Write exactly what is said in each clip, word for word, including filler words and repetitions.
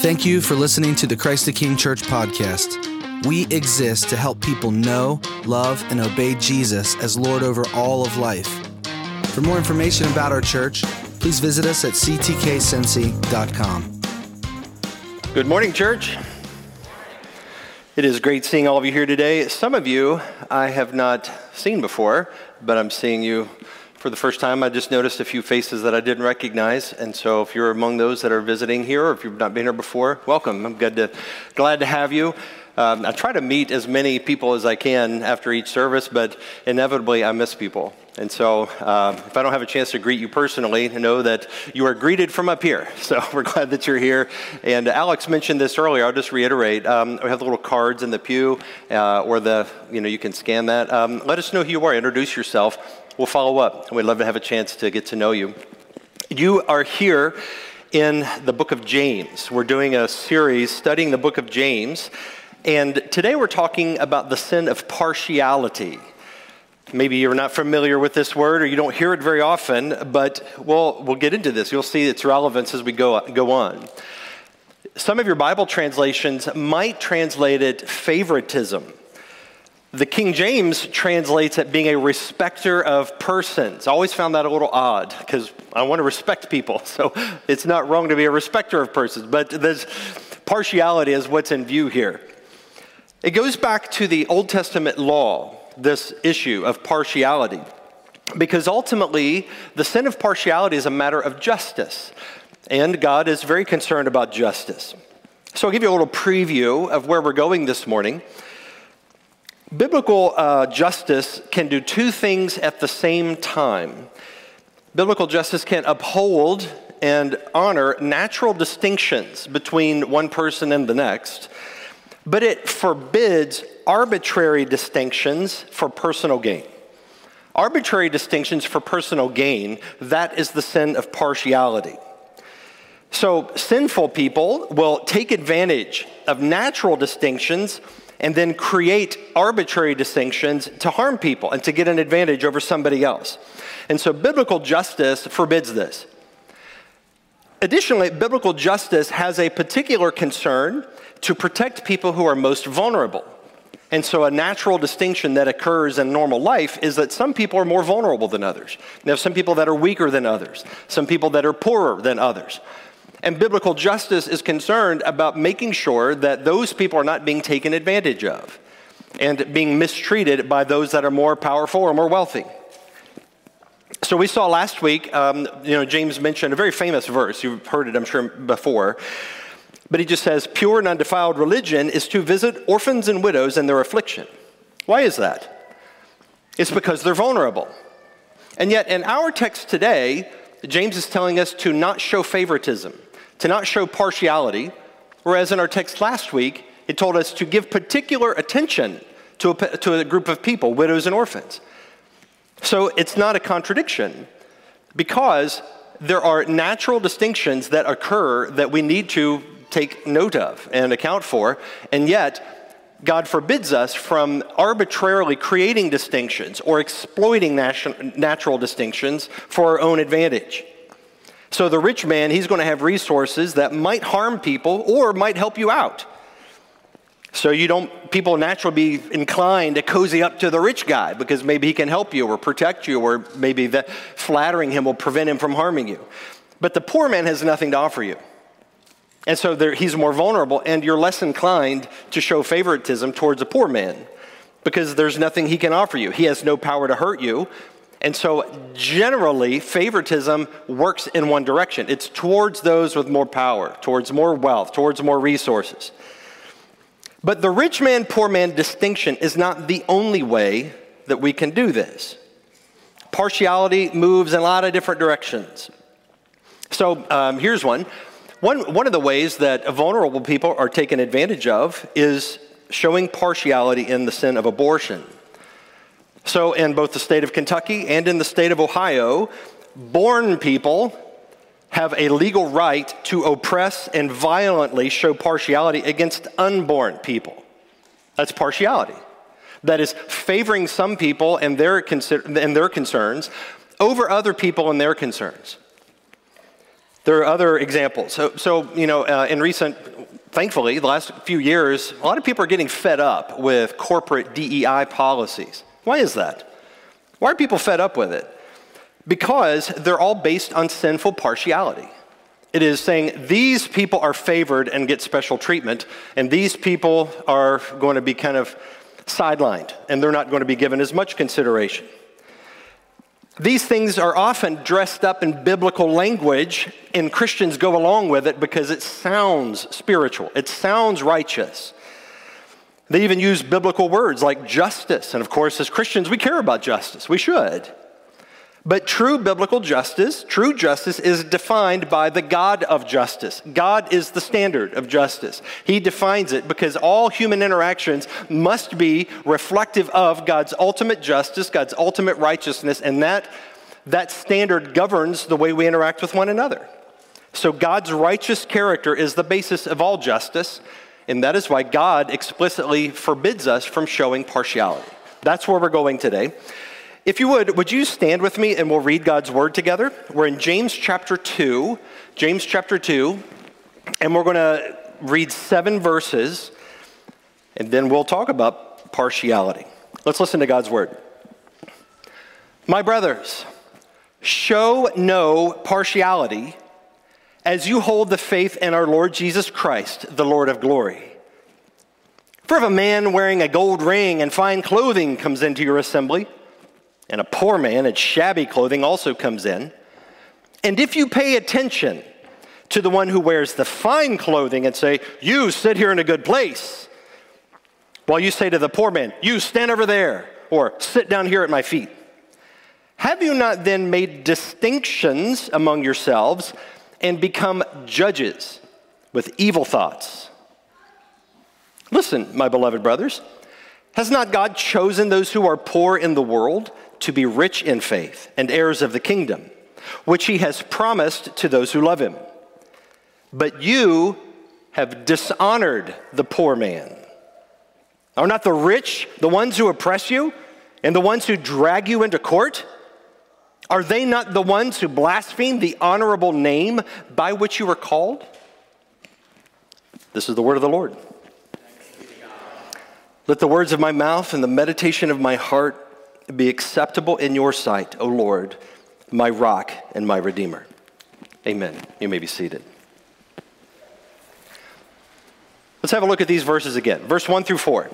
Thank you for listening to the Christ the King Church podcast. We exist to help people know, love, and obey Jesus as Lord over all of life. For more information about our church, please visit us at c t k cincy dot com. Good morning, church. It is great seeing all of you here today. Some of you I have not seen before, but I'm seeing you for the first time. I just noticed a few faces that I didn't recognize, and so if you're among those that are visiting here, or if you've not been here before, welcome. I'm glad to, glad to have you. Um, I try to meet as many people as I can after each service, but inevitably I miss people. And so uh, if I don't have a chance to greet you personally, know that you are greeted from up here. So we're glad that you're here. And Alex mentioned this earlier. I'll just reiterate. Um, we have the little cards in the pew, uh, or the, you know, you can scan that. Um, let us know who you are. Introduce yourself. We'll follow up. We'd love to have a chance to get to know you. You are here in the book of James. We're doing a series studying the book of James. And today we're talking about the sin of partiality. Maybe you're not familiar with this word or you don't hear it very often, but we'll, we'll get into this. You'll see its relevance as we go, go on. Some of your Bible translations might translate it favoritism. The King James translates it being a respecter of persons. I always found that a little odd because I want to respect people, so it's not wrong to be a respecter of persons, but this partiality is what's in view here. It goes back to the Old Testament law, this issue of partiality, because ultimately the sin of partiality is a matter of justice, and God is very concerned about justice. So I'll give you a little preview of where we're going this morning. Biblical uh, justice can do two things at the same time. Biblical justice can uphold and honor natural distinctions between one person and the next, but it forbids arbitrary distinctions for personal gain. Arbitrary distinctions for personal gain, that is the sin of partiality. So sinful people will take advantage of natural distinctions and then create arbitrary distinctions to harm people and to get an advantage over somebody else. And so biblical justice forbids this. Additionally, biblical justice has a particular concern to protect people who are most vulnerable. And so a natural distinction that occurs in normal life is that some people are more vulnerable than others. You have some people that are weaker than others, some people that are poorer than others. And biblical justice is concerned about making sure that those people are not being taken advantage of and being mistreated by those that are more powerful or more wealthy. So we saw last week, um, you know, James mentioned a very famous verse. You've heard it, I'm sure, before. But he just says, pure and undefiled religion is to visit orphans and widows in their affliction. Why is that? It's because they're vulnerable. And yet in our text today, James is telling us to not show favoritism, to not show partiality, whereas in our text last week, it told us to give particular attention to a, to a group of people, widows and orphans. So it's not a contradiction, because there are natural distinctions that occur that we need to take note of and account for, and yet God forbids us from arbitrarily creating distinctions or exploiting natu- natural distinctions for our own advantage. So the rich man, he's going to have resources that might harm people or might help you out. So you don't, people naturally be inclined to cozy up to the rich guy because maybe he can help you or protect you, or maybe that flattering him will prevent him from harming you. But the poor man has nothing to offer you. And so there, he's more vulnerable, and you're less inclined to show favoritism towards a poor man because there's nothing he can offer you. He has no power to hurt you. And so generally, favoritism works in one direction. It's towards those with more power, towards more wealth, towards more resources. But the rich man, poor man distinction is not the only way that we can do this. Partiality moves in a lot of different directions. So um, here's one. One, one of the ways that vulnerable people are taken advantage of is showing partiality in the sin of abortion. So in both the state of Kentucky and in the state of Ohio, born people have a legal right to oppress and violently show partiality against unborn people. That's partiality. That is favoring some people and their, and their concerns over other people and their concerns. There are other examples. So, so you know, uh, in recent Thankfully, the last few years, a lot of people are getting fed up with corporate D E I policies. Why is that? Why are people fed up with it? Because they're all based on sinful partiality. It is saying these people are favored and get special treatment, and these people are going to be kind of sidelined, and they're not going to be given as much consideration. These things are often dressed up in biblical language, and Christians go along with it because it sounds spiritual. It sounds righteous. They even use biblical words like justice. And of course, as Christians, we care about justice. We should. But true biblical justice, true justice is defined by the God of justice. God is the standard of justice. He defines it because all human interactions must be reflective of God's ultimate justice, God's ultimate righteousness, and that, that standard governs the way we interact with one another. So God's righteous character is the basis of all justice, and that is why God explicitly forbids us from showing partiality. That's where we're going today. If you would, would you stand with me and we'll read God's word together? We're in James chapter two, James chapter two, and we're going to read seven verses, and then we'll talk about partiality. Let's listen to God's word. My brothers, show no partiality as you hold the faith in our Lord Jesus Christ, the Lord of glory. For if a man wearing a gold ring and fine clothing comes into your assembly, and a poor man in shabby clothing also comes in, and if you pay attention to the one who wears the fine clothing and say, you sit here in a good place, while you say to the poor man, you stand over there, or sit down here at my feet, have you not then made distinctions among yourselves and become judges with evil thoughts? Listen, my beloved brothers, has not God chosen those who are poor in the world to be rich in faith and heirs of the kingdom, which he has promised to those who love him? But you have dishonored the poor man. Are not the rich the ones who oppress you and the ones who drag you into court? Are they not the ones who blaspheme the honorable name by which you were called? This is the word of the Lord. Let the words of my mouth and the meditation of my heart be acceptable in your sight, O Lord, my rock and my redeemer. Amen. You may be seated. Let's have a look at these verses again. Verse one through four.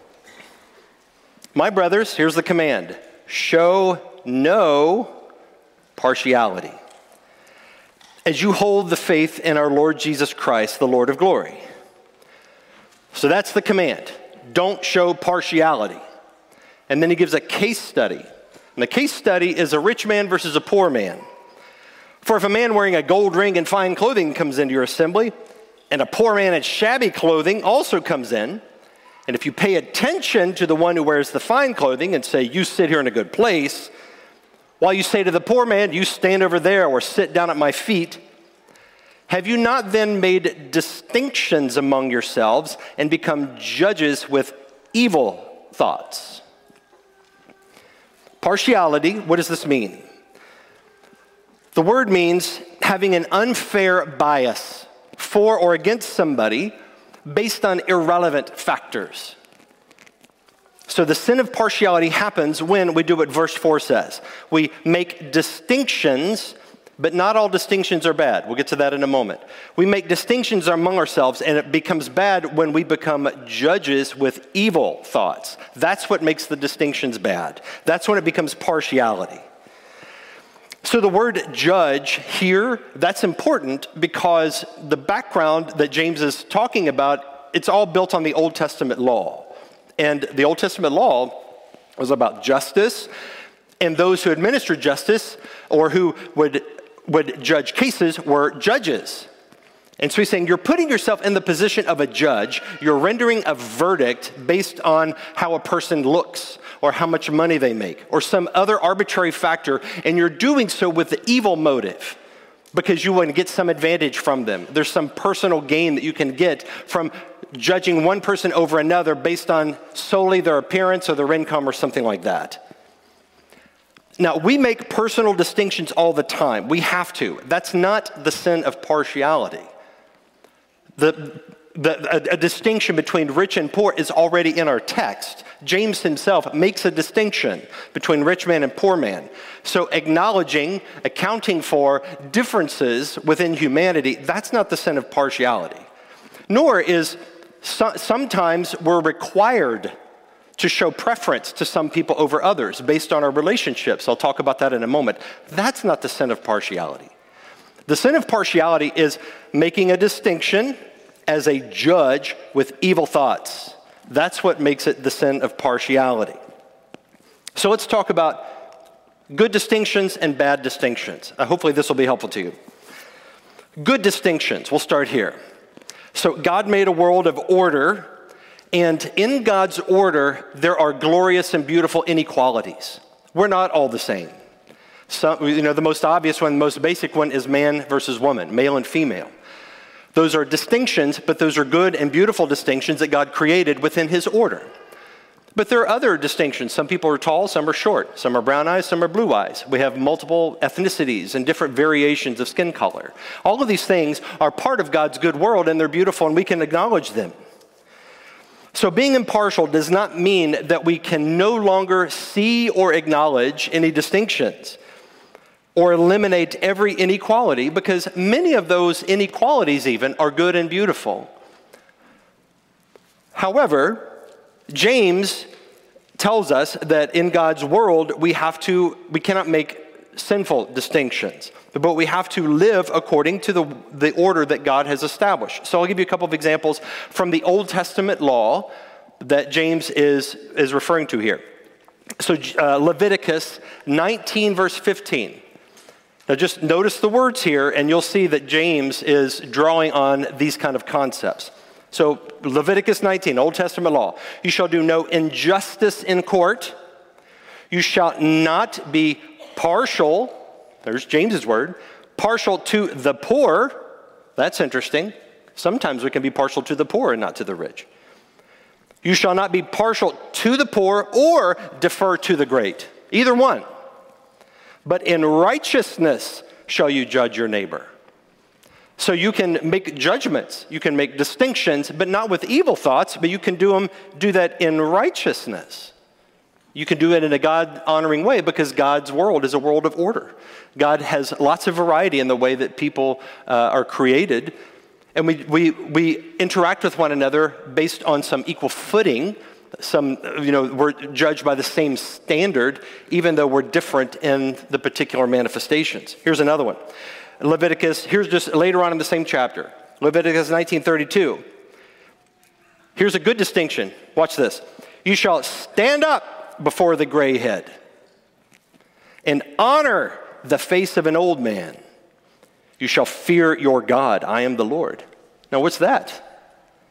My brothers, here's the command. Show no partiality as you hold the faith in our Lord Jesus Christ, the Lord of glory. So that's the command. Don't show partiality. And then he gives a case study. And the case study is a rich man versus a poor man. For if a man wearing a gold ring and fine clothing comes into your assembly, and a poor man in shabby clothing also comes in, and if you pay attention to the one who wears the fine clothing and say, you sit here in a good place, while you say to the poor man, you stand over there or sit down at my feet, have you not then made distinctions among yourselves and become judges with evil thoughts? Partiality, what does this mean? The word means having an unfair bias for or against somebody based on irrelevant factors. So the sin of partiality happens when we do what verse four says. We make distinctions, but not all distinctions are bad. We'll get to that in a moment. We make distinctions among ourselves, and it becomes bad when we become judges with evil thoughts. That's what makes the distinctions bad. That's when it becomes partiality. So the word judge here, that's important because the background that James is talking about, it's all built on the Old Testament law. And the Old Testament law was about justice, and those who administered justice or who would would judge cases were judges. And so he's saying you're putting yourself in the position of a judge. You're rendering a verdict based on how a person looks or how much money they make or some other arbitrary factor, and you're doing so with the evil motive because you want to get some advantage from them. There's some personal gain that you can get from judging one person over another based on solely their appearance or their income or something like that. Now, we make personal distinctions all the time. We have to. That's not the sin of partiality. The, the, a, a distinction between rich and poor is already in our text. James himself makes a distinction between rich man and poor man. So acknowledging, accounting for differences within humanity, that's not the sin of partiality. Nor is so, sometimes we're required to show preference to some people over others based on our relationships. I'll talk about that in a moment. That's not the sin of partiality. The sin of partiality is making a distinction as a judge with evil thoughts. That's what makes it the sin of partiality. So let's talk about good distinctions and bad distinctions. Uh, hopefully this will be helpful to you. Good distinctions, we'll start here. So God made a world of order, and in God's order, there are glorious and beautiful inequalities. We're not all the same. Some, you know, the most obvious one, the most basic one is man versus woman, male and female. Those are distinctions, but those are good and beautiful distinctions that God created within his order. But there are other distinctions. Some people are tall, some are short. Some are brown eyes, some are blue eyes. We have multiple ethnicities and different variations of skin color. All of these things are part of God's good world, and they're beautiful, and we can acknowledge them. So being impartial does not mean that we can no longer see or acknowledge any distinctions or eliminate every inequality, because many of those inequalities even are good and beautiful. However, James tells us that in God's world, we have to, we cannot make sinful distinctions, but we have to live according to the, the order that God has established. So I'll give you a couple of examples from the Old Testament law that James is, is referring to here. So uh, Leviticus nineteen, verse fifteen. Now just notice the words here, and you'll see that James is drawing on these kind of concepts. So Leviticus nineteen, Old Testament law. You shall do no injustice in court. You shall not be partial, there's James's word, partial to the poor. That's interesting. Sometimes we can be partial to the poor and not to the rich. You shall not be partial to the poor or defer to the great. Either one. But in righteousness shall you judge your neighbor. So you can make judgments, you can make distinctions, but not with evil thoughts, but you can do them, do that in righteousness. You can do it in a God-honoring way because God's world is a world of order. God has lots of variety in the way that people uh, are created, and we, we, we interact with one another based on some equal footing. Some, you know, we're judged by the same standard, even though we're different in the particular manifestations. Here's another one. Leviticus, here's just later on in the same chapter. Leviticus nineteen thirty-two. Here's a good distinction. Watch this. You shall stand up before the gray head and honor the face of an old man. You shall fear your God. I am the Lord. Now, what's that?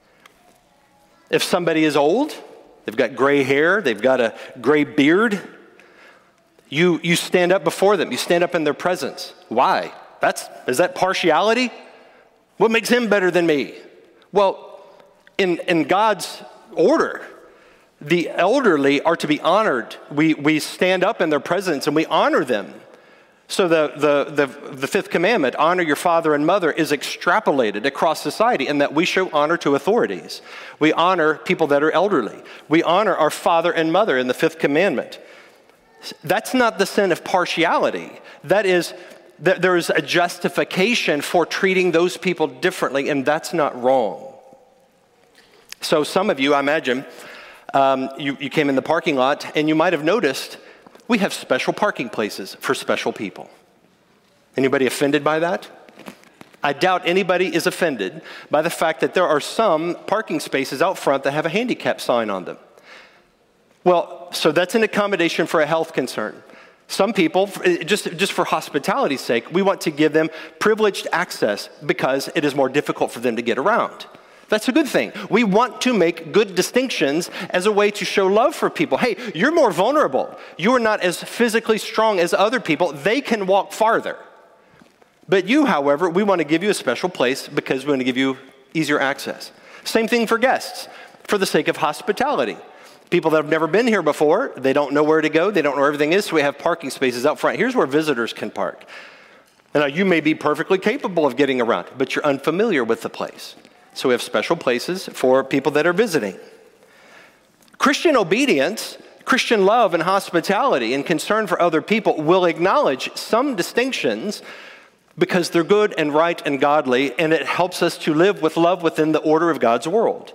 If somebody is old, they've got gray hair, they've got a gray beard, you, you stand up before them. You stand up in their presence. Why? That's, is that partiality? What makes him better than me? Well, in, in God's order, the elderly are to be honored. We, we stand up in their presence and we honor them. So the, the, the, the fifth commandment, honor your father and mother, is extrapolated across society in that we show honor to authorities. We honor people that are elderly. We honor our father and mother in the fifth commandment. That's not the sin of partiality. That is, that there is a justification for treating those people differently, and that's not wrong. So some of you, I imagine, um, you, you came in the parking lot and you might have noticed we have special parking places for special people. Anybody offended by that? I doubt anybody is offended by the fact that there are some parking spaces out front that have a handicap sign on them. Well, so that's an accommodation for a health concern. Some people, just, just for hospitality's sake, we want to give them privileged access because it is more difficult for them to get around. That's a good thing. We want to make good distinctions as a way to show love for people. Hey, you're more vulnerable. You are not as physically strong as other people. They can walk farther. But you, however, we want to give you a special place because we want to give you easier access. Same thing for guests, for the sake of hospitality. People that have never been here before, they don't know where to go, they don't know where everything is, so we have parking spaces out front. Here's where visitors can park. Now, you may be perfectly capable of getting around, but you're unfamiliar with the place. So we have special places for people that are visiting. Christian obedience, Christian love and hospitality and concern for other people will acknowledge some distinctions because they're good and right and godly, and it helps us to live with love within the order of God's world.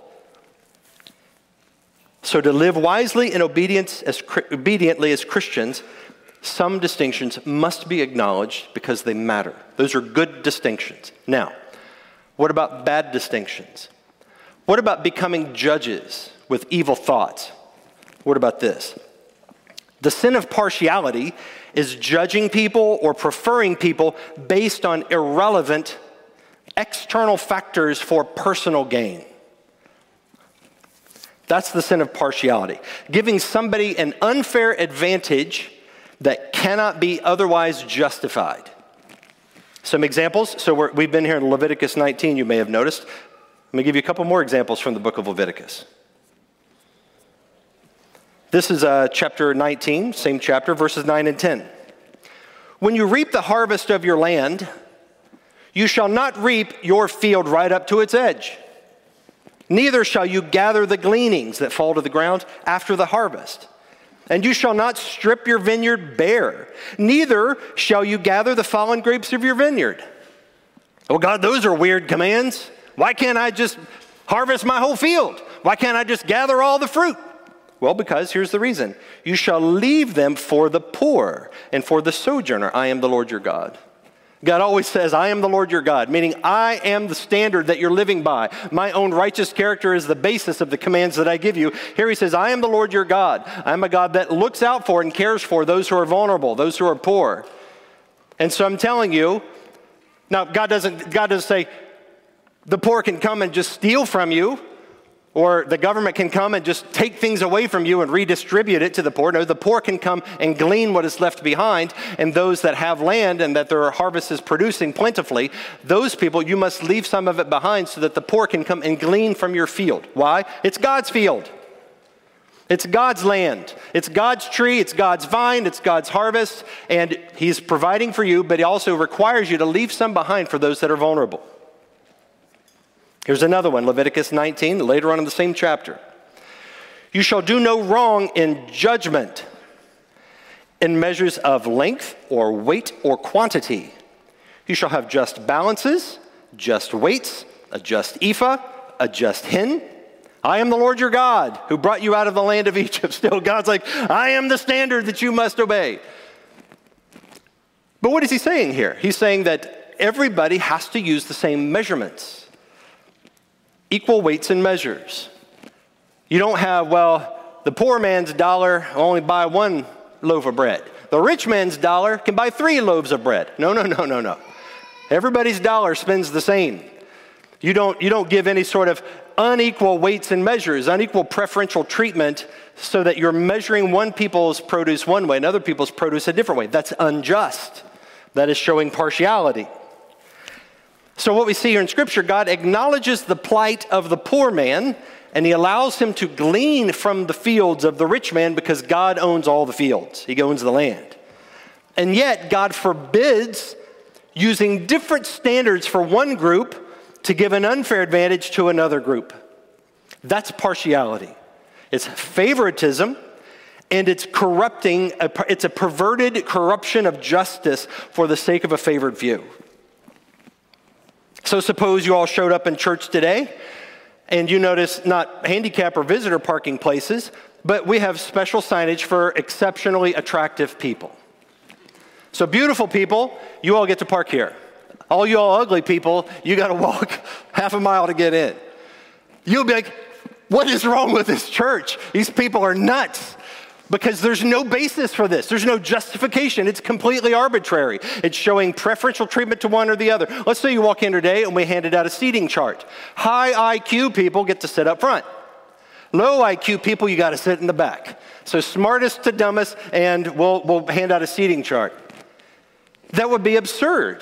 So to live wisely and obedience as, obediently as Christians, some distinctions must be acknowledged because they matter. Those are good distinctions. Now, what about bad distinctions? What about becoming judges with evil thoughts? What about this? The sin of partiality is judging people or preferring people based on irrelevant external factors for personal gain. That's the sin of partiality. Giving somebody an unfair advantage that cannot be otherwise justified. Some examples. So we're, we've been here in Leviticus nineteen, you may have noticed. Let me give you a couple more examples from the book of Leviticus. This is uh, chapter nineteen, same chapter, verses nine and ten. When you reap the harvest of your land, you shall not reap your field right up to its edge. Neither shall you gather the gleanings that fall to the ground after the harvest. And you shall not strip your vineyard bare. Neither shall you gather the fallen grapes of your vineyard. Oh God, those are weird commands. Why can't I just harvest my whole field? Why can't I just gather all the fruit? Well, because here's the reason. You shall leave them for the poor and for the sojourner. I am the Lord your God. God always says, I am the Lord your God, meaning I am the standard that you're living by. My own righteous character is the basis of the commands that I give you. Here he says, I am the Lord your God. I am a God that looks out for and cares for those who are vulnerable, those who are poor. And so I'm telling you, now God doesn't, God doesn't say the poor can come and just steal from you, or the government can come and just take things away from you and redistribute it to the poor. No, the poor can come and glean what is left behind, and those that have land and that their harvest is producing plentifully, those people, you must leave some of it behind so that the poor can come and glean from your field. Why? It's God's field. It's God's land. It's God's tree. It's God's vine. It's God's harvest, and he's providing for you, but he also requires you to leave some behind for those that are vulnerable. Here's another one, Leviticus nineteen, later on in the same chapter. You shall do no wrong in judgment, in measures of length or weight or quantity. You shall have just balances, just weights, a just ephah, a just hin. I am the Lord your God who brought you out of the land of Egypt. Still, God's like, I am the standard that you must obey. But what is he saying here? He's saying that everybody has to use the same measurements. Equal weights and measures. You don't have, well, the poor man's dollar only buy one loaf of bread. The rich man's dollar can buy three loaves of bread. No, no, no, no, no. Everybody's dollar spends the same. You don't, you don't give any sort of unequal weights and measures, unequal preferential treatment so that you're measuring one people's produce one way and other people's produce a different way. That's unjust. That is showing partiality. So what we see here in Scripture, God acknowledges the plight of the poor man, and he allows him to glean from the fields of the rich man because God owns all the fields. He owns the land. And yet, God forbids using different standards for one group to give an unfair advantage to another group. That's partiality. It's favoritism, and it's corrupting, it's a perverted corruption of justice for the sake of a favored few. So suppose you all showed up in church today and you notice not handicap or visitor parking places, but we have special signage for exceptionally attractive people. So beautiful people, you all get to park here. All you all ugly people, you got to walk half a mile to get in. You'll be like, what is wrong with this church? These people are nuts. Because there's no basis for this. There's no justification. It's completely arbitrary. It's showing preferential treatment to one or the other. Let's say you walk in today and we handed out a seating chart. High I Q people get to sit up front. Low I Q people, you got to sit in the back. So smartest to dumbest, and we'll, we'll hand out a seating chart. That would be absurd.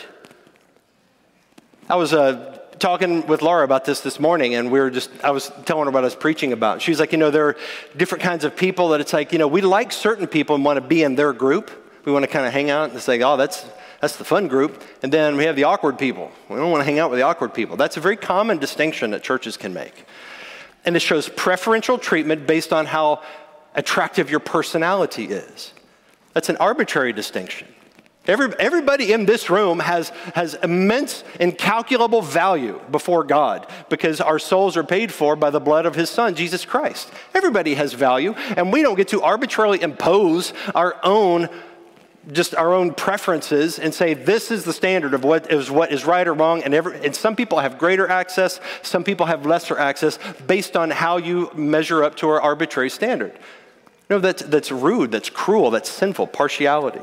I was uh, talking with Laura about this this morning, and we were just, I was telling her what I was preaching about. She was like, you know, there are different kinds of people that it's like, you know, we like certain people and want to be in their group. We want to kind of hang out and say, oh, that's, That's the fun group. And then we have the awkward people. We don't want to hang out with the awkward people. That's a very common distinction that churches can make. And it shows preferential treatment based on how attractive your personality is. That's an arbitrary distinction. Every, everybody in this room has, has immense, incalculable value before God because our souls are paid for by the blood of his son, Jesus Christ. Everybody has value, and we don't get to arbitrarily impose our own, just our own preferences and say this is the standard of what is, what is right or wrong. And, every, and some people have greater access, some people have lesser access based on how you measure up to our arbitrary standard. No, that's, that's rude, that's cruel, that's sinful, partiality.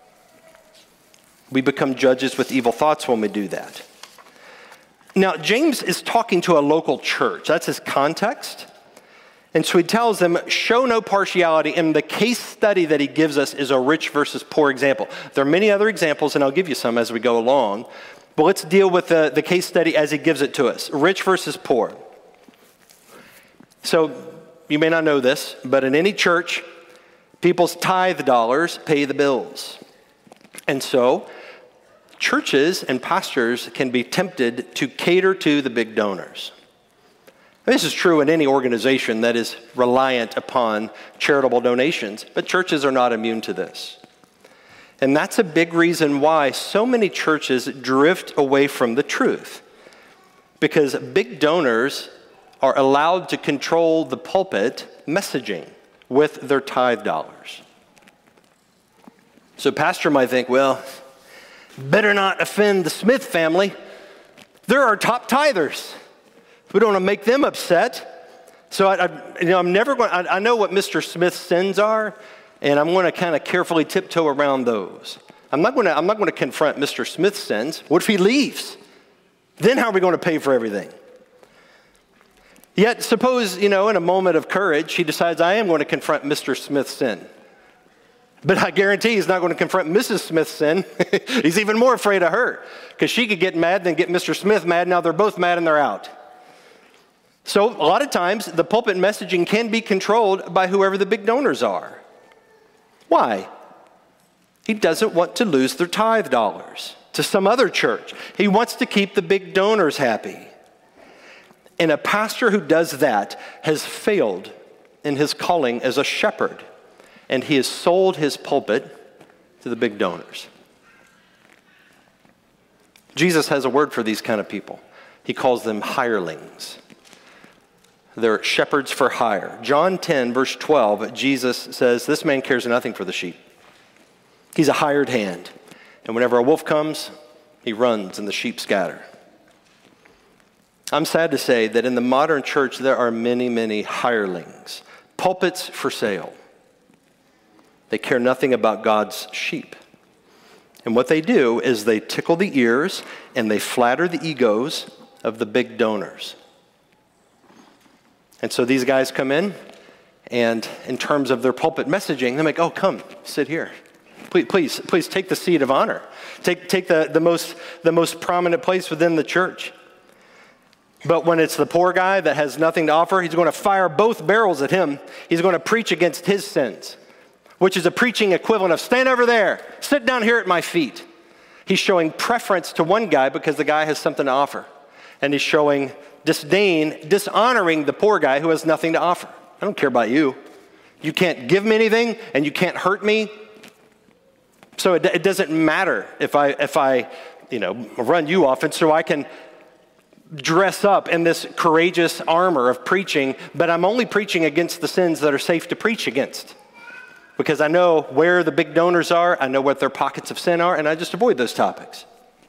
We become judges with evil thoughts when we do that. Now, James is talking to a local church. That's his context. And so he tells them, show no partiality. And the case study that he gives us is a rich versus poor example. There are many other examples, and I'll give you some as we go along. But let's deal with the, the case study as he gives it to us. Rich versus poor. So you may not know this, but in any church, people's tithe dollars pay the bills. And so churches and pastors can be tempted to cater to the big donors. This is true in any organization that is reliant upon charitable donations, but churches are not immune to this. And that's a big reason why so many churches drift away from the truth, because big donors are allowed to control the pulpit messaging with their tithe dollars. So pastor might think, well, better not offend the Smith family. They're our top tithers. We don't want to make them upset. So I, I, you know, I'm never going. I, I know what Mister Smith's sins are, and I'm going to kind of carefully tiptoe around those. I'm not going to. I'm not going to confront Mister Smith's sins. What if he leaves? Then how are we going to pay for everything? Yet, suppose, you know, in a moment of courage, he decides, I am going to confront Mister Smith's sin. But I guarantee he's not going to confront Missus Smith's sin. He's even more afraid of her because she could get mad, then get Mister Smith mad. Now they're both mad and they're out. So a lot of times the pulpit messaging can be controlled by whoever the big donors are. Why? He doesn't want to lose their tithe dollars to some other church. He wants to keep the big donors happy. And a pastor who does that has failed in his calling as a shepherd. And he has sold his pulpit to the big donors. Jesus has a word for these kind of people. He calls them hirelings. They're shepherds for hire. John ten, verse twelve, Jesus says, this man cares nothing for the sheep. He's a hired hand. And whenever a wolf comes, he runs and the sheep scatter. I'm sad to say that in the modern church, there are many, many hirelings. Pulpits for sale. They care nothing about God's sheep. And what they do is they tickle the ears and they flatter the egos of the big donors. And so these guys come in, and in terms of their pulpit messaging, they're like, oh, come, sit here. Please, please, please take the seat of honor. Take, take the, the, most, the most prominent place within the church. But when it's the poor guy that has nothing to offer, he's going to fire both barrels at him. He's going to preach against his sins, which is a preaching equivalent of stand over there, sit down here at my feet. He's showing preference to one guy because the guy has something to offer. And he's showing disdain, dishonoring the poor guy who has nothing to offer. I don't care about you. You can't give me anything and you can't hurt me. So it, it doesn't matter if I, if I, you know, run you off and so I can dress up in this courageous armor of preaching, but I'm only preaching against the sins that are safe to preach against. Because I know where the big donors are, I know what their pockets of sin are, and I just avoid those topics.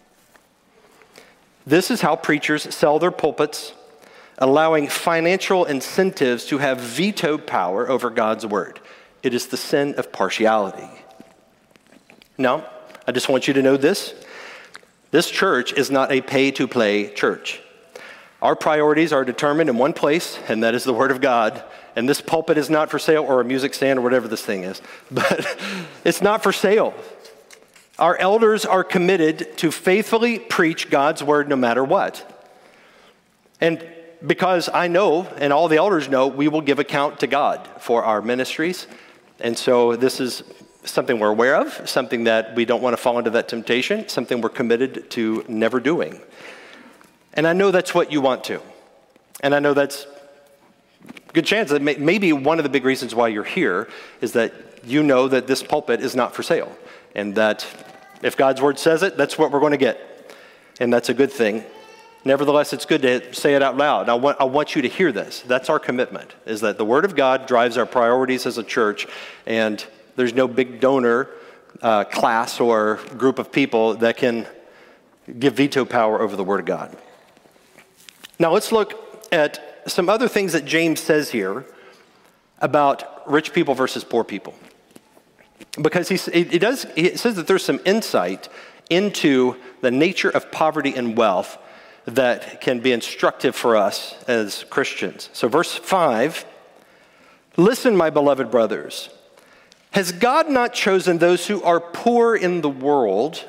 This is how preachers sell their pulpits, allowing financial incentives to have veto power over God's word. It is the sin of partiality. Now, I just want you to know this. This church is not a pay-to-play church. Our priorities are determined in one place, and that is the Word of God. And this pulpit is not for sale, or a music stand, or whatever this thing is. But it's not for sale. Our elders are committed to faithfully preach God's word no matter what. And because I know, and all the elders know, we will give account to God for our ministries. And so this is something we're aware of, something that we don't want to fall into that temptation, something we're committed to never doing. And I know that's what you want to. And I know that's a good chance that may, maybe one of the big reasons why you're here is that you know that this pulpit is not for sale. And that if God's word says it, that's what we're going to get. And that's a good thing. Nevertheless, it's good to say it out loud. I want, I want you to hear this. That's our commitment, is that the word of God drives our priorities as a church, and there's no big donor uh, class or group of people that can give veto power over the word of God. Now let's look at some other things that James says here about rich people versus poor people. Because he, he, does, he says that there's some insight into the nature of poverty and wealth that can be instructive for us as Christians. So verse five, listen, my beloved brothers, has God not chosen those who are poor in the world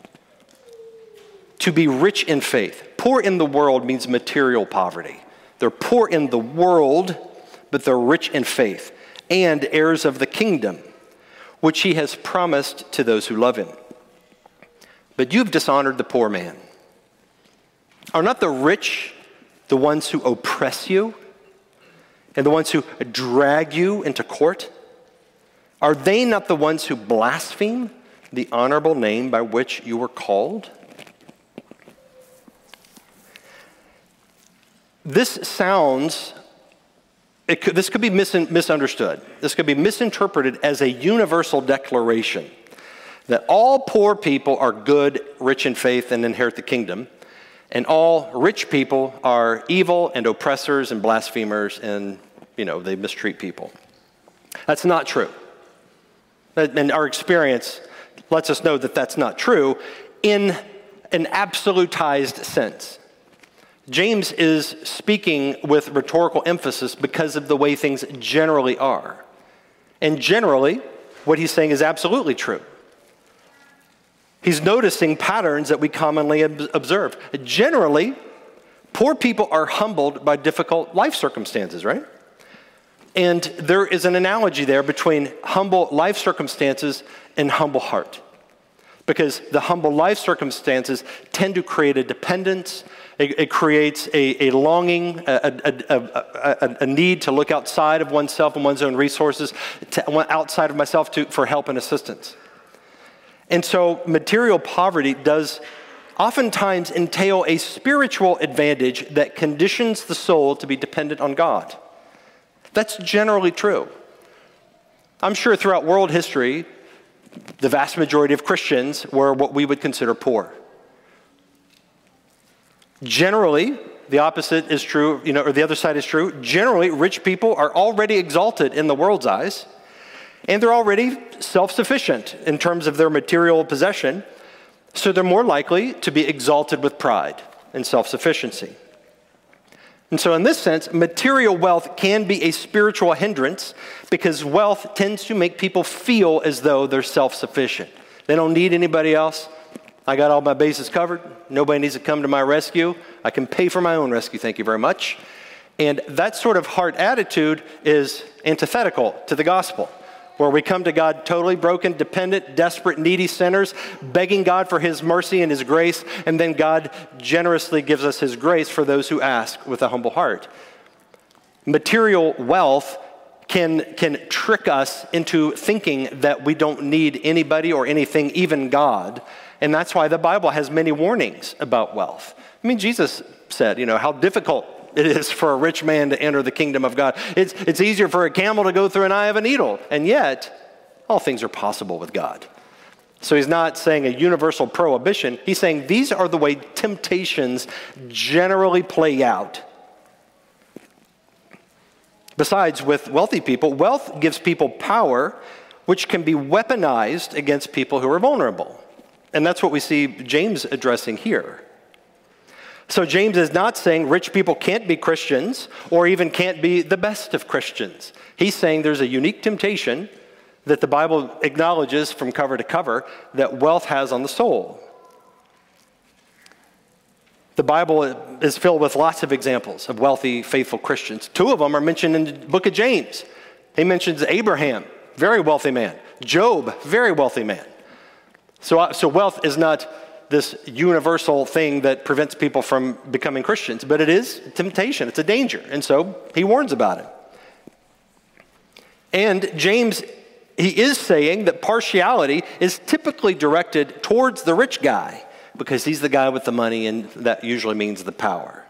to be rich in faith? Poor in the world means material poverty. They're poor in the world, but they're rich in faith, and heirs of the kingdom, which he has promised to those who love him. But you've dishonored the poor man. Are not the rich the ones who oppress you and the ones who drag you into court? Are they not the ones who blaspheme the honorable name by which you were called? This sounds, it could, this could be mis- misunderstood. This could be misinterpreted as a universal declaration that all poor people are good, rich in faith, and inherit the kingdom, and all rich people are evil and oppressors and blasphemers, and, you know, they mistreat people. That's not true. And our experience lets us know that that's not true in an absolutized sense. James is speaking with rhetorical emphasis because of the way things generally are. And generally, what he's saying is absolutely true. He's noticing patterns that we commonly observe. Generally, poor people are humbled by difficult life circumstances, right? And there is an analogy there between humble life circumstances and humble heart. Because the humble life circumstances tend to create a dependence. It, it creates a, a longing, a, a, a, a, a need to look outside of oneself and one's own resources, to, outside of myself to, for help and assistance. And so material poverty does oftentimes entail a spiritual advantage that conditions the soul to be dependent on God. That's generally true. I'm sure throughout world history, the vast majority of Christians were what we would consider poor. Generally, the opposite is true, you know, or the other side is true. Generally, rich people are already exalted in the world's eyes, and they're already self-sufficient in terms of their material possession, so they're more likely to be exalted with pride and self-sufficiency. And so in this sense, material wealth can be a spiritual hindrance because wealth tends to make people feel as though they're self-sufficient. They don't need anybody else. I got all my bases covered. Nobody needs to come to my rescue. I can pay for my own rescue, thank you very much. And that sort of heart attitude is antithetical to the gospel, where we come to God totally broken, dependent, desperate, needy sinners, begging God for his mercy and his grace, and then God generously gives us his grace for those who ask with a humble heart. Material wealth can, can trick us into thinking that we don't need anybody or anything, even God, and that's why the Bible has many warnings about wealth. I mean, Jesus said, you know, how difficult it is for a rich man to enter the kingdom of God. It's, it's easier for a camel to go through an eye of a needle. And yet, all things are possible with God. So he's not saying a universal prohibition. He's saying these are the way temptations generally play out. Besides, with wealthy people, wealth gives people power, which can be weaponized against people who are vulnerable. And that's what we see James addressing here. So James is not saying rich people can't be Christians or even can't be the best of Christians. He's saying there's a unique temptation that the Bible acknowledges from cover to cover that wealth has on the soul. The Bible is filled with lots of examples of wealthy, faithful Christians. Two of them are mentioned in the book of James. He mentions Abraham, very wealthy man. Job, very wealthy man. So, so wealth is not this universal thing that prevents people from becoming Christians, but it is temptation. It's a danger. And so he warns about it. And James, he is saying that partiality is typically directed towards the rich guy because he's the guy with the money, and that usually means the power.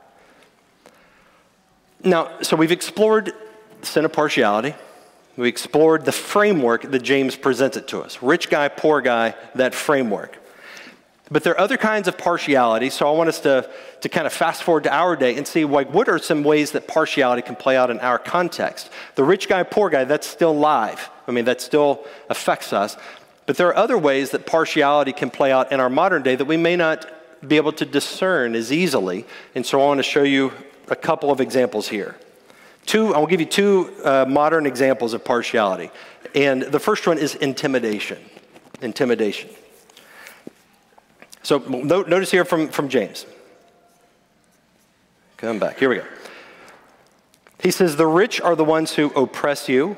Now, so we've explored the sin of partiality. We explored the framework that James presents it to us. Rich guy, poor guy, that framework. But there are other kinds of partiality, so I want us to, to kind of fast forward to our day and see, like, what are some ways that partiality can play out in our context. The rich guy, poor guy, that's still live. I mean, that still affects us. But there are other ways that partiality can play out in our modern day that we may not be able to discern as easily. And so I want to show you a couple of examples here. Two, I'll give you two uh, modern examples of partiality. And the first one is intimidation. Intimidation. So notice here from, from James. Come back. Here we go. He says, the rich are the ones who oppress you.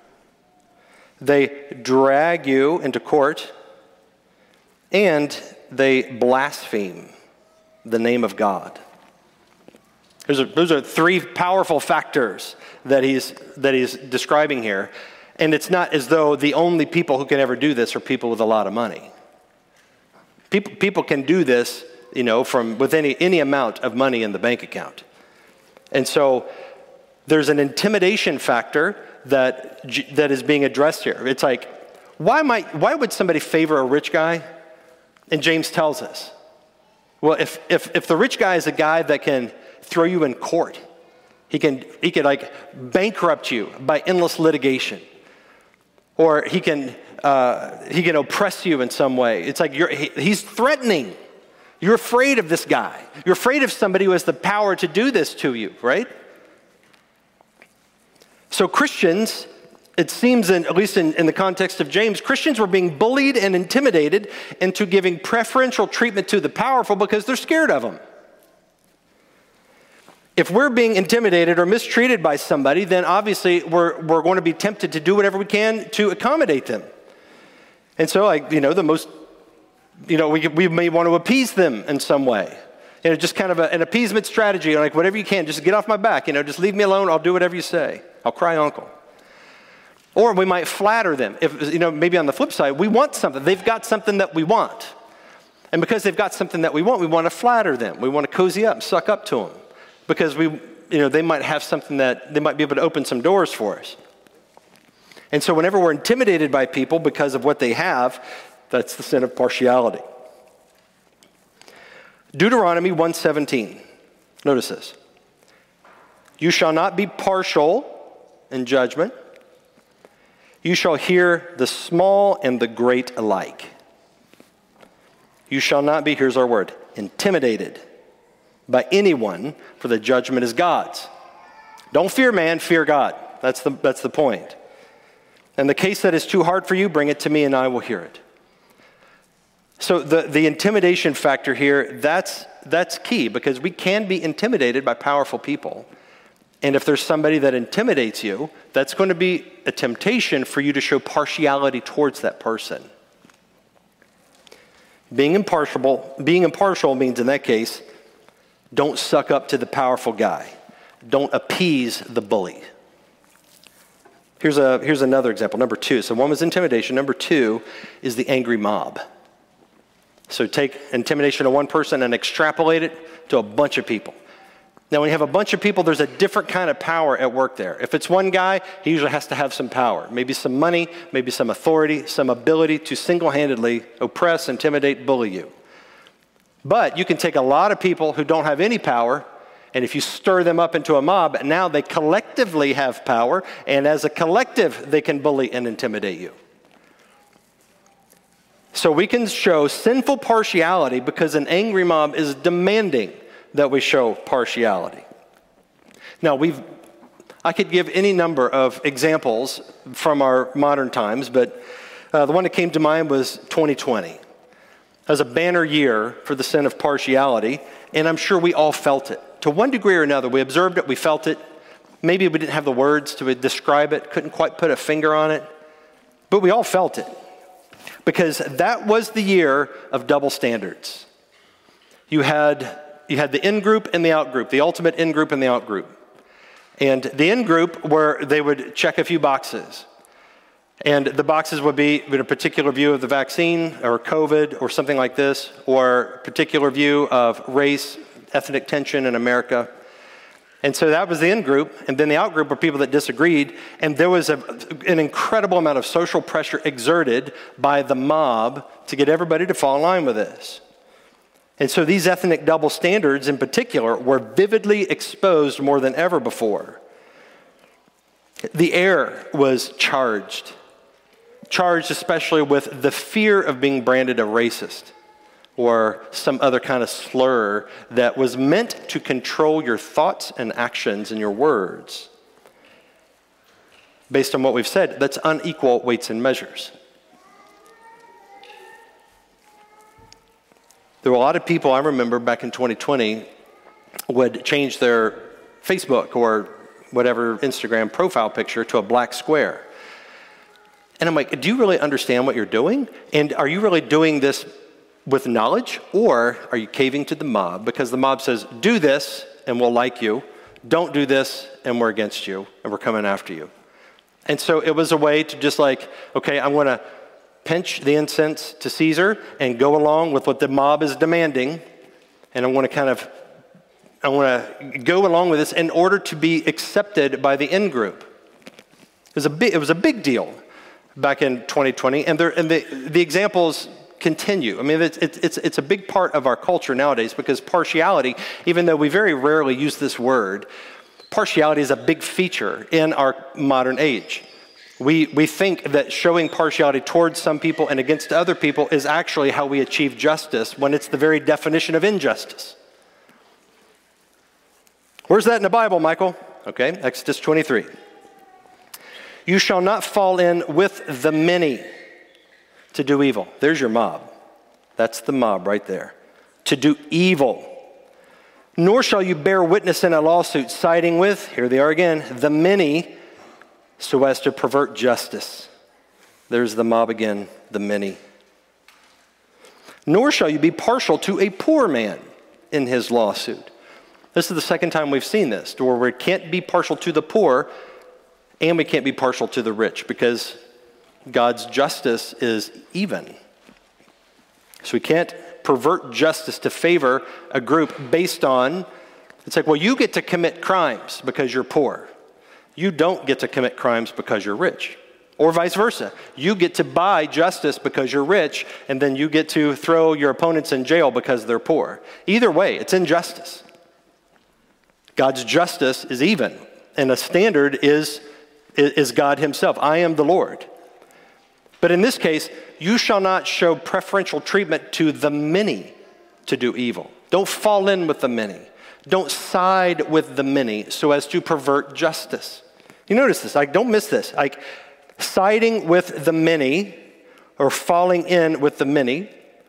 They drag you into court. And they blaspheme the name of God. Those are, those are three powerful factors that he's, that he's describing here. And it's not as though the only people who can ever do this are people with a lot of money. People, people can do this, you know, from with any, any amount of money in the bank account. And so there's an intimidation factor that, that is being addressed here. It's like, why might, why would somebody favor a rich guy? And James tells us, well, if, if, if the rich guy is a guy that can throw you in court, he can, he can like bankrupt you by endless litigation, or he can, uh, he can oppress you in some way. It's like you're, he, he's threatening. You're afraid of this guy. You're afraid of somebody who has the power to do this to you, right? So Christians, it seems, in, at least in, in the context of James, Christians were being bullied and intimidated into giving preferential treatment to the powerful because they're scared of them. If we're being intimidated or mistreated by somebody, then obviously we're, we're going to be tempted to do whatever we can to accommodate them. And so, like, you know, the most, you know, we, we may want to appease them in some way. You know, just kind of a, an appeasement strategy, like whatever you can, just get off my back, you know, just leave me alone, I'll do whatever you say. I'll cry uncle. Or we might flatter them. If, you know, maybe on the flip side, we want something. They've got something that we want. And because they've got something that we want, we want to flatter them. We want to cozy up, suck up to them. Because we, you know, they might have something that they might be able to open some doors for us. And so whenever we're intimidated by people because of what they have, that's the sin of partiality. Deuteronomy one seventeen. Notice this. You shall not be partial in judgment. You shall hear the small and the great alike. You shall not be, here's our word, intimidated by anyone, for the judgment is God's. Don't fear man, fear God. That's the, that's the point. And the case that is too hard for you, bring it to me and I will hear it. So the, the intimidation factor here, that's, that's key, because we can be intimidated by powerful people. And if there's somebody that intimidates you, that's going to be a temptation for you to show partiality towards that person. Being impartial, being impartial means in that case, don't suck up to the powerful guy. Don't appease the bully. Here's, a, here's another example, number two. So one was intimidation. Number two is the angry mob. So take intimidation of one person and extrapolate it to a bunch of people. Now, when you have a bunch of people, there's a different kind of power at work there. If it's one guy, he usually has to have some power. Maybe some money, maybe some authority, some ability to single-handedly oppress, intimidate, bully you. But you can take a lot of people who don't have any power, and if you stir them up into a mob, now they collectively have power, and as a collective, they can bully and intimidate you. So we can show sinful partiality because an angry mob is demanding that we show partiality. Now, we've, I could give any number of examples from our modern times, but uh, the one that came to mind was twenty twenty. As a banner year for the sin of partiality, and I'm sure we all felt it. To one degree or another, we observed it, we felt it. Maybe we didn't have the words to describe it, couldn't quite put a finger on it, But we all felt it, because that was the year of double standards. You had, you had the in-group and the out-group, the ultimate in-group and the out-group. And the in-group, where they would check a few boxes. And the boxes would be a particular view of the vaccine or COVID or something like this, or a particular view of race, ethnic tension in America. And so that was the in-group, and then the out-group were people that disagreed, and there was a, an incredible amount of social pressure exerted by the mob to get everybody to fall in line with this. And so these ethnic double standards in particular were vividly exposed more than ever before. The air was charged, charged especially with the fear of being branded a racist or some other kind of slur that was meant to control your thoughts and actions and your words. Based on what we've said, that's unequal weights and measures. There were a lot of people, I remember back in twenty twenty, would change their Facebook or whatever Instagram profile picture to a black square. And I'm like, do you really understand what you're doing? And are you really doing this with knowledge, or are you caving to the mob? Because the mob says, do this and we'll like you. Don't do this and we're against you and we're coming after you. And so it was a way to just like, okay, I'm going to pinch the incense to Caesar and go along with what the mob is demanding. And I want to kind of, I want to go along with this in order to be accepted by the in-group. It was a big, it was a big deal back in twenty twenty. And, there, and the, the examples continue. I mean, it's, it's, it's a big part of our culture nowadays, because partiality, even though we very rarely use this word, partiality is a big feature in our modern age. We, we think that showing partiality towards some people and against other people is actually how we achieve justice, when it's the very definition of injustice. Where's that in the Bible, Michael? Okay, Exodus twenty-three. You shall not fall in with the many to do evil. There's your mob. That's the mob right there. To do evil. Nor shall you bear witness in a lawsuit, siding with, here they are again, the many, so as to pervert justice. There's the mob again, the many. Nor shall you be partial to a poor man in his lawsuit. This is the second time we've seen this, where we can't be partial to the poor and we can't be partial to the rich, because God's justice is even. So we can't pervert justice to favor a group based on, it's like, well, you get to commit crimes because you're poor. You don't get to commit crimes because you're rich. Or vice versa. You get to buy justice because you're rich, and then you get to throw your opponents in jail because they're poor. Either way, it's injustice. God's justice is even, and the standard is, is God himself. I am the Lord. But in this case, you shall not show preferential treatment to the many to do evil. Don't fall in with the many. Don't side with the many so as to pervert justice. You notice this, like, don't miss this. Like, siding with the many or falling in with the many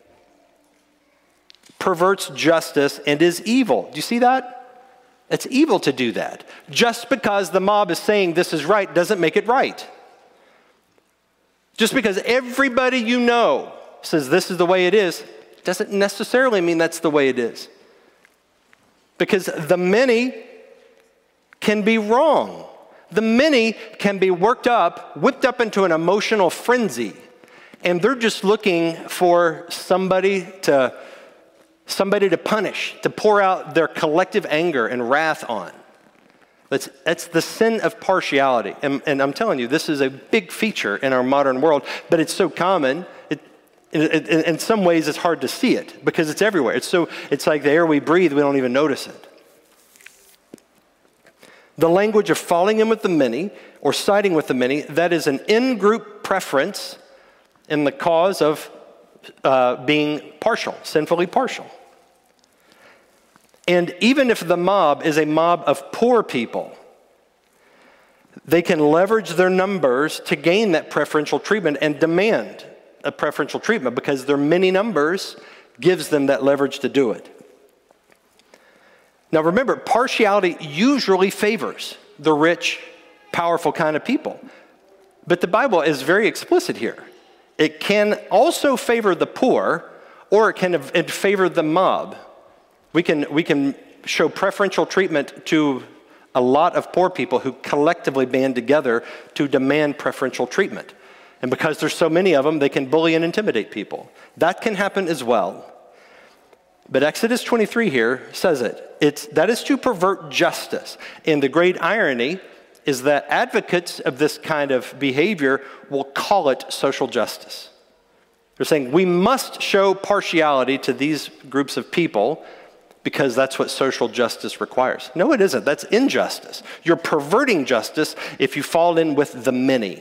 perverts justice and is evil. Do you see that? It's evil to do that. Just because the mob is saying this is right doesn't make it right. Just because everybody you know says this is the way it is, doesn't necessarily mean that's the way it is. Because the many can be wrong. The many can be worked up, whipped up into an emotional frenzy, and they're just looking for somebody to, somebody to punish, to pour out their collective anger and wrath on. That's, that's the sin of partiality. And, and I'm telling you, this is a big feature in our modern world, but it's so common, it, it, it, in some ways it's hard to see it because it's everywhere. It's, so, it's like the air we breathe, we don't even notice it. The language of falling in with the many or siding with the many, that is an in-group preference in the cause of uh, being partial, sinfully partial. And even if the mob is a mob of poor people, they can leverage their numbers to gain that preferential treatment and demand a preferential treatment because their many numbers gives them that leverage to do it. Now remember, partiality usually favors the rich, powerful kind of people. But the Bible is very explicit here. It can also favor the poor, or it can favor the mob. We can, we can show preferential treatment to a lot of poor people who collectively band together to demand preferential treatment. And because there's so many of them, they can bully and intimidate people. That can happen as well. But Exodus twenty-three here says it. It's, that is to pervert justice. And the great irony is that advocates of this kind of behavior will call it social justice. They're saying we must show partiality to these groups of people because that's what social justice requires. No, it isn't. That's injustice. You're perverting justice if you fall in with the many.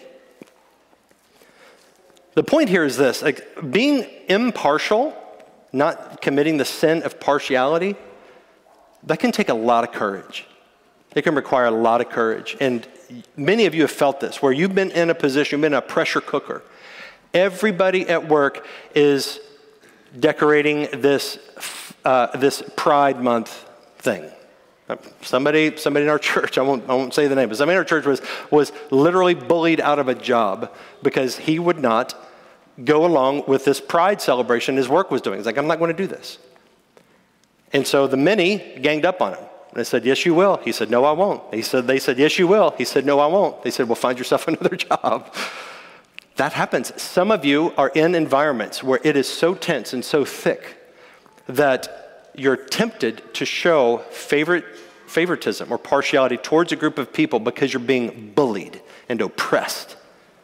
The point here is this, like being impartial, not committing the sin of partiality, that can take a lot of courage. It can require a lot of courage. And many of you have felt this, where you've been in a position, you've been in a pressure cooker. Everybody at work is decorating this uh, this Pride Month thing. Somebody, somebody in our church, I won't, I won't say the name, but somebody in our church was, was literally bullied out of a job because he would not go along with this pride celebration his work was doing. He's like, I'm not going to do this. And so the many ganged up on him. And they said, yes, you will. He said, no, I won't. He said, they said, yes, you will. He said, no, I won't. They said, well, find yourself another job. That happens. Some of you are in environments where it is so tense and so thick that you're tempted to show favorite, favoritism or partiality towards a group of people because you're being bullied and oppressed.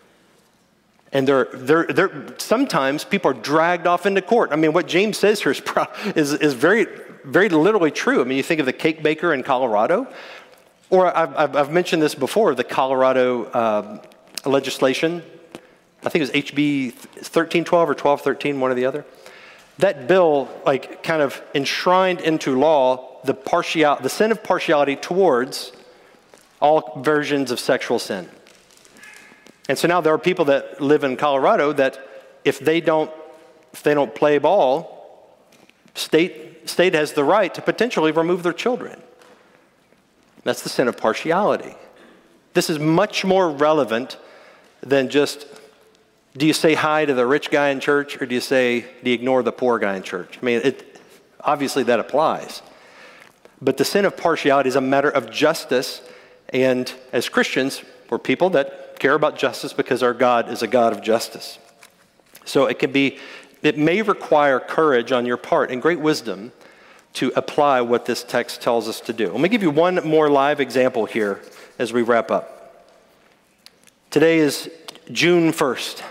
And they're, they're, they're, sometimes people are dragged off into court. I mean, what James says here is, is, is very, very literally true. I mean, you think of the cake baker in Colorado, or I've, I've mentioned this before, the Colorado uh, legislation. I think it was H B thirteen twelve or twelve thirteen, one or the other. That bill, like, kind of enshrined into law the partial, the sin of partiality towards all versions of sexual sin. And so now there are people that live in Colorado that if they don't, if they don't play ball, state, state has the right to potentially remove their children. That's the sin of partiality. This is much more relevant than just, do you say hi to the rich guy in church, or do you say, do you ignore the poor guy in church? I mean, it, obviously that applies. But the sin of partiality is a matter of justice, and as Christians, we're people that care about justice because our God is a God of justice. So it can be, it may require courage on your part and great wisdom to apply what this text tells us to do. Let me give you one more live example here as we wrap up. Today is June first.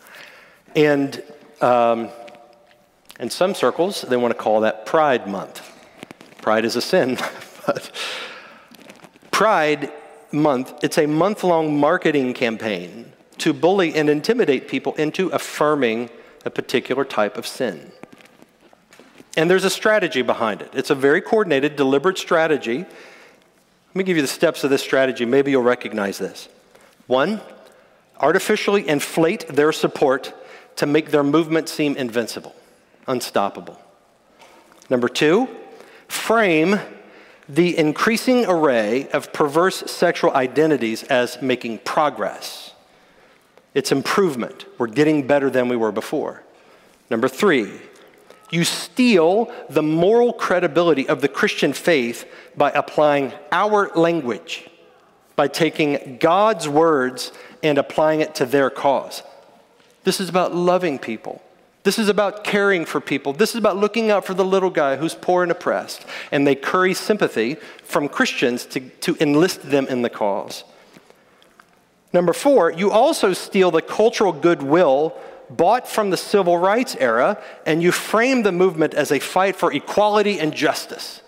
And um, in some circles, they want to call that Pride Month. Pride is a sin. But Pride Month, it's a month-long marketing campaign to bully and intimidate people into affirming a particular type of sin. And there's a strategy behind it. It's a very coordinated, deliberate strategy. Let me give you the steps of this strategy. Maybe you'll recognize this. One, artificially inflate their support to make their movement seem invincible, unstoppable. Number two, frame the increasing array of perverse sexual identities as making progress. It's improvement. We're getting better than we were before. Number three, you steal the moral credibility of the Christian faith by applying our language, by taking God's words and applying it to their cause. This is about loving people. This is about caring for people. This is about looking out for the little guy who's poor and oppressed. And they curry sympathy from Christians to, to enlist them in the cause. Number four, you also steal the cultural goodwill bought from the civil rights era, and you frame the movement as a fight for equality and justice.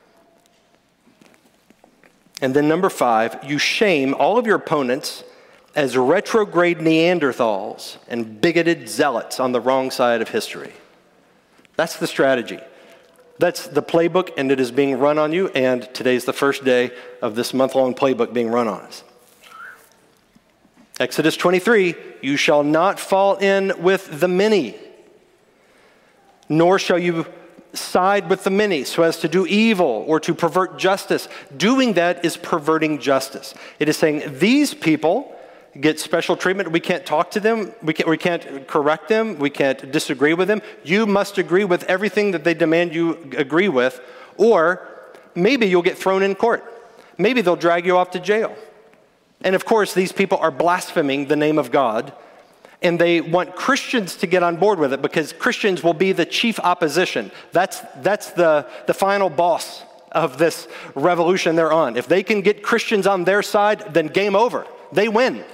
And then number five, you shame all of your opponents as retrograde Neanderthals and bigoted zealots on the wrong side of history. That's the strategy. That's the playbook, and it is being run on you, and today's the first day of this month-long playbook being run on us. Exodus twenty-three, you shall not fall in with the many, nor shall you side with the many so as to do evil or to pervert justice. Doing that is perverting justice. It is saying these people get special treatment. We can't talk to them. We can't, we can't correct them. We can't disagree with them. You must agree with everything that they demand you agree with, or maybe you'll get thrown in court. Maybe they'll drag you off to jail. And of course, these people are blaspheming the name of God, and they want Christians to get on board with it because Christians will be the chief opposition. That's, that's the, the final boss of this revolution they're on. If they can get Christians on their side, then game over. They win.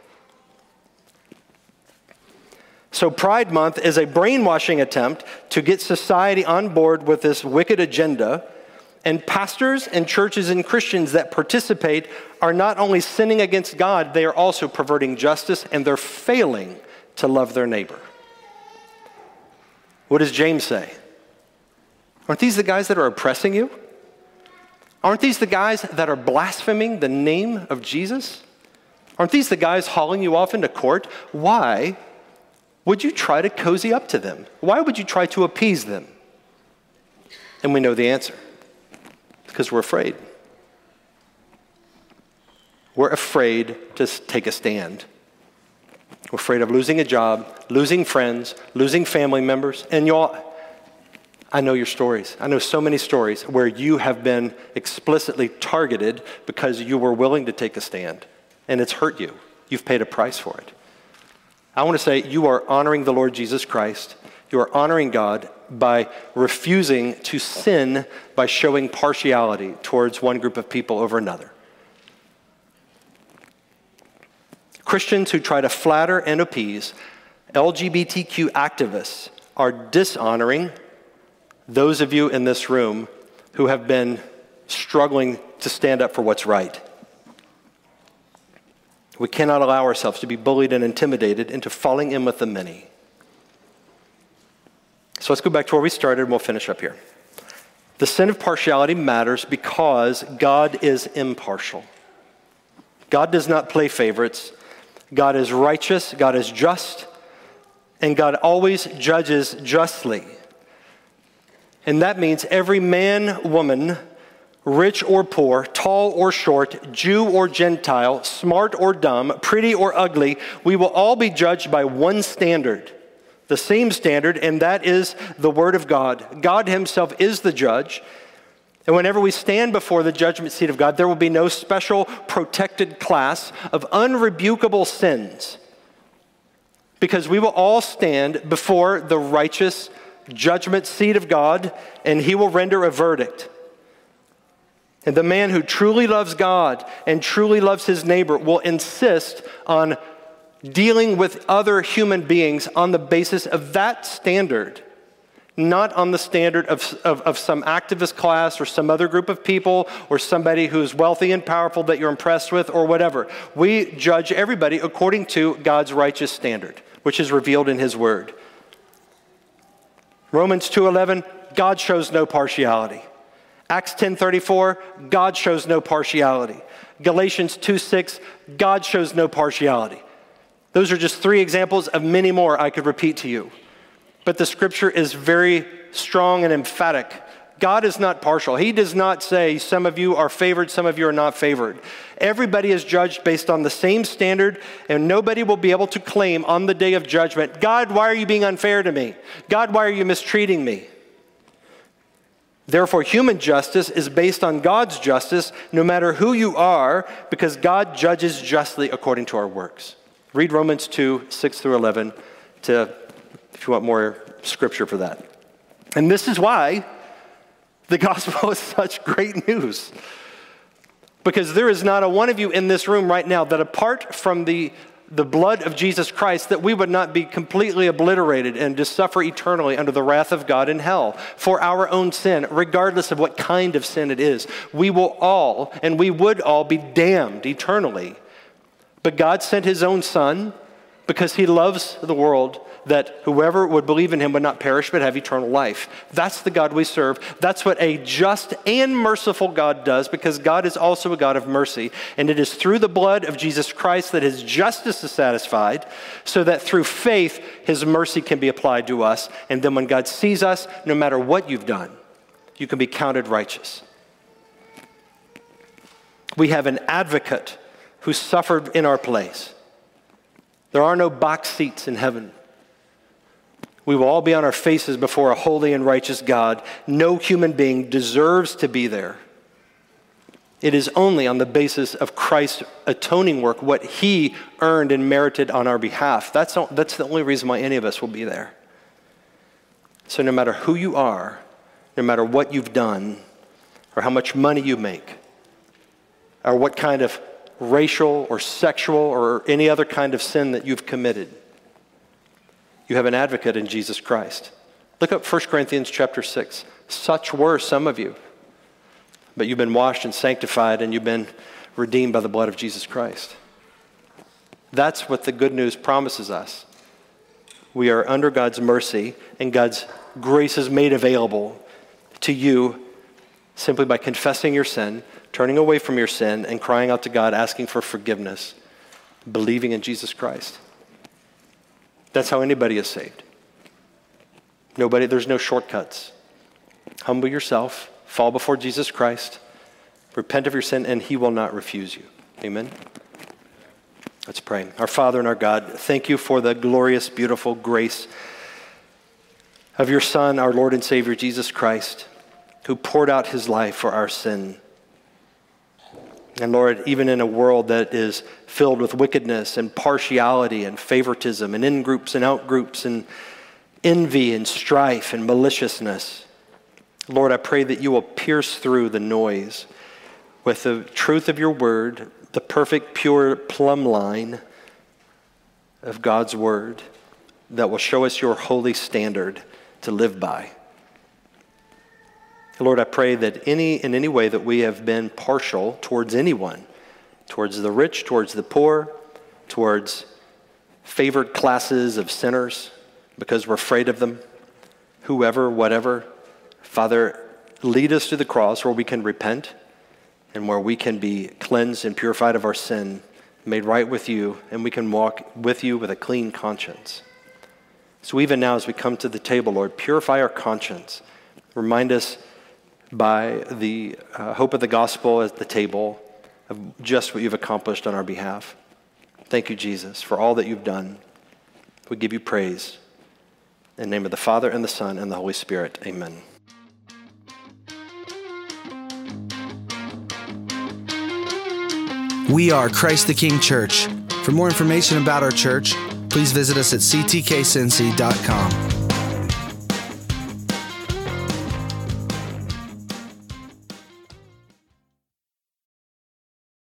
So Pride Month is a brainwashing attempt to get society on board with this wicked agenda. And pastors and churches and Christians that participate are not only sinning against God, they are also perverting justice, and they're failing to love their neighbor. What does James say? Aren't these the guys that are oppressing you? Aren't these the guys that are blaspheming the name of Jesus? Aren't these the guys hauling you off into court? Why would you try to cozy up to them? Why would you try to appease them? And we know the answer. Because we're afraid. We're afraid to take a stand. We're afraid of losing a job, losing friends, losing family members. And y'all, I know your stories. I know so many stories where you have been explicitly targeted because you were willing to take a stand. And it's hurt you. You've paid a price for it. I want to say you are honoring the Lord Jesus Christ. You are honoring God by refusing to sin by showing partiality towards one group of people over another. Christians who try to flatter and appease L G B T Q activists are dishonoring those of you in this room who have been struggling to stand up for what's right. We cannot allow ourselves to be bullied and intimidated into falling in with the many. So let's go back to where we started and we'll finish up here. The sin of partiality matters because God is impartial. God does not play favorites. God is righteous, God is just, and God always judges justly. And that means every man, woman, rich or poor, tall or short, Jew or Gentile, smart or dumb, pretty or ugly, we will all be judged by one standard. The same standard, and that is the Word of God. God himself is the judge. And whenever we stand before the judgment seat of God, there will be no special protected class of unrebukable sins. Because we will all stand before the righteous judgment seat of God, and he will render a verdict. And the man who truly loves God and truly loves his neighbor will insist on dealing with other human beings on the basis of that standard, not on the standard of, of, of some activist class or some other group of people or somebody who's wealthy and powerful that you're impressed with or whatever. We judge everybody according to God's righteous standard, which is revealed in his word. Romans two eleven, God shows no partiality. Acts ten thirty-four, God shows no partiality. Galatians two six, God shows no partiality. Those are just three examples of many more I could repeat to you. But the scripture is very strong and emphatic. God is not partial. He does not say some of you are favored, some of you are not favored. Everybody is judged based on the same standard, and nobody will be able to claim on the day of judgment, God, why are you being unfair to me? God, why are you mistreating me? Therefore, human justice is based on God's justice, no matter who you are, because God judges justly according to our works. Read Romans two, six through eleven, to, if you want more scripture for that. And this is why the gospel is such great news. Because there is not a one of you in this room right now that apart from the, the blood of Jesus Christ, that we would not be completely obliterated and to suffer eternally under the wrath of God in hell for our own sin, regardless of what kind of sin it is. We will all, and we would all be damned eternally. But God sent his own son because he loves the world, that whoever would believe in him would not perish but have eternal life. That's the God we serve. That's what a just and merciful God does, because God is also a God of mercy. And it is through the blood of Jesus Christ that his justice is satisfied, so that through faith his mercy can be applied to us. And then when God sees us, no matter what you've done, you can be counted righteous. We have an advocate who suffered in our place. There are no box seats in heaven. We will all be on our faces before a holy and righteous God. No human being deserves to be there. It is only on the basis of Christ's atoning work, what he earned and merited on our behalf. That's, that's the only reason why any of us will be there. So no matter who you are, no matter what you've done, or how much money you make, or what kind of racial or sexual or any other kind of sin that you've committed, you have an advocate in Jesus Christ. Look up First Corinthians chapter six. Such were some of you, but you've been washed and sanctified and you've been redeemed by the blood of Jesus Christ. That's what the good news promises us. We are under God's mercy, and God's grace is made available to you simply by confessing your sin, turning away from your sin, and crying out to God, asking for forgiveness, believing in Jesus Christ. That's how anybody is saved. Nobody, there's no shortcuts. Humble yourself, fall before Jesus Christ, repent of your sin, and he will not refuse you. Amen? Let's pray. Our Father and our God, thank you for the glorious, beautiful grace of your Son, our Lord and Savior, Jesus Christ, who poured out his life for our sin. And Lord, even in a world that is filled with wickedness and partiality and favoritism and in-groups and out-groups and envy and strife and maliciousness, Lord, I pray that you will pierce through the noise with the truth of your word, the perfect, pure plumb line of God's word that will show us your holy standard to live by. Lord, I pray that any in any way that we have been partial towards anyone, towards the rich, towards the poor, towards favored classes of sinners because we're afraid of them, whoever, whatever, Father, lead us to the cross where we can repent and where we can be cleansed and purified of our sin, made right with you, and we can walk with you with a clean conscience. So even now as we come to the table, Lord, purify our conscience. Remind us by the uh, hope of the gospel at the table of just what you've accomplished on our behalf. Thank you, Jesus, for all that you've done. We give you praise. In the name of the Father, and the Son, and the Holy Spirit, amen. We are Christ the King Church. For more information about our church, please visit us at c t k cincy dot com.